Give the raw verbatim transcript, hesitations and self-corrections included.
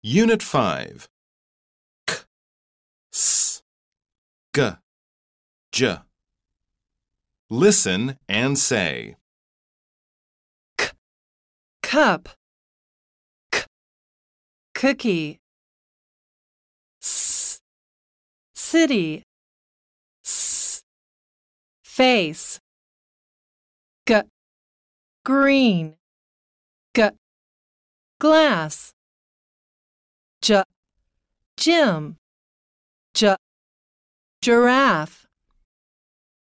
Unit five. K, S, G, J. Listen and say. K, cup. K, cookie. S, city. S, face. G, green. G, glass. J, gym. J, giraffe.